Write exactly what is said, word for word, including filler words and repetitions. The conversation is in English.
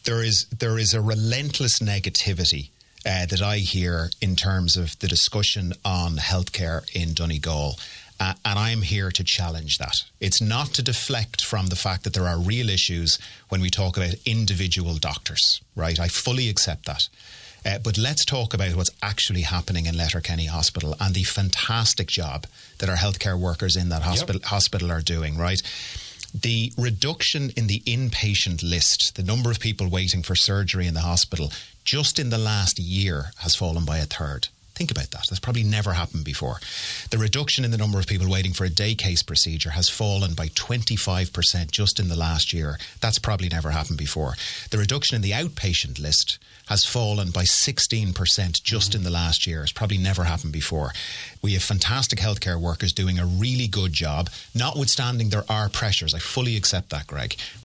there is there is a relentless negativity uh, that I hear in terms of the discussion on healthcare in Donegal. Uh, and I'm here to challenge that. It's not to deflect from the fact that there are real issues when we talk about individual doctors, right? I fully accept that. Uh, but let's talk about what's actually happening in Letterkenny Hospital and the fantastic job that our healthcare workers in that hospital, yep. hospital are doing, right? The reduction in the inpatient list, the number of people waiting for surgery in the hospital, just in the last year has fallen by a third. Think about that. That's probably never happened before. The reduction in the number of people waiting for a day case procedure has fallen by twenty-five percent just in the last year. That's probably never happened before. The reduction in the outpatient list has fallen by sixteen percent just mm-hmm. in the last year. It's probably never happened before. We have fantastic healthcare workers doing a really good job, notwithstanding there are pressures. I fully accept that, Greg.